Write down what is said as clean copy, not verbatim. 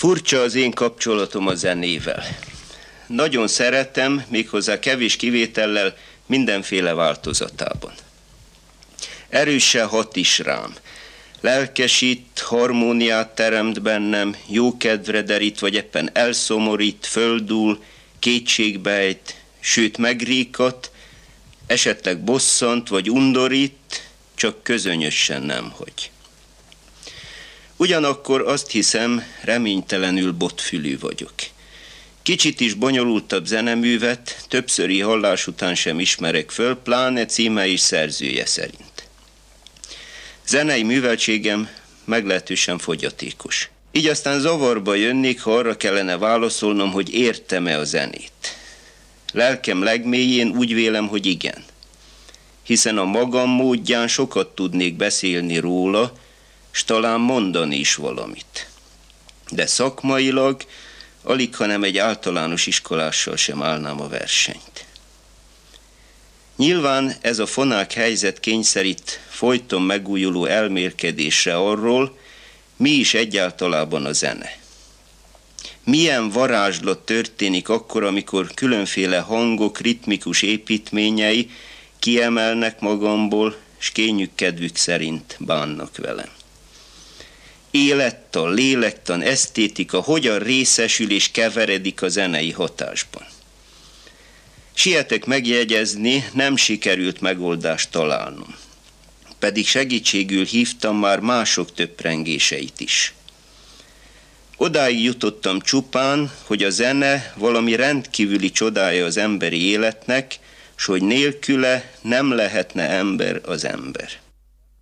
Furcsa az én kapcsolatom a zenével. Nagyon szeretem, méghozzá kevés kivétellel mindenféle változatában. Erősen hat is rám. Lelkesít, harmóniát teremt bennem, jókedvre derít, vagy éppen elszomorít, földúl, kétségbeejt, sőt megríkat, esetleg bosszant vagy undorít, csak közönyösen nemhogy. Ugyanakkor azt hiszem, reménytelenül botfülű vagyok. Kicsit is bonyolultabb zeneművet többszöri hallás után sem ismerek föl, pláne címe és szerzője szerint. Zenei műveltségem meglehetősen fogyatékos. Így aztán zavarba jönnék, ha arra kellene válaszolnom, hogy értem-e a zenét. Lelkem legmélyén úgy vélem, hogy igen. Hiszen a magam módján sokat tudnék beszélni róla, s talán mondani is valamit. De szakmailag alig, hanem egy általános iskolással sem állnám a versenyt. Nyilván ez a fonák helyzet kényszerít folyton megújuló elmélkedésre arról, mi is egyáltalában a zene. Milyen varázslat történik akkor, amikor különféle hangok, ritmikus építményei kiemelnek magamból, s kényük kedvük szerint bánnak velem. Élettan, lélektan, esztétika hogyan részesül és keveredik a zenei hatásban. Sietek megjegyezni, nem sikerült megoldást találnom. Pedig segítségül hívtam már mások töprengéseit is. Odáig jutottam csupán, hogy a zene valami rendkívüli csodája az emberi életnek, s hogy nélküle nem lehetne ember az ember.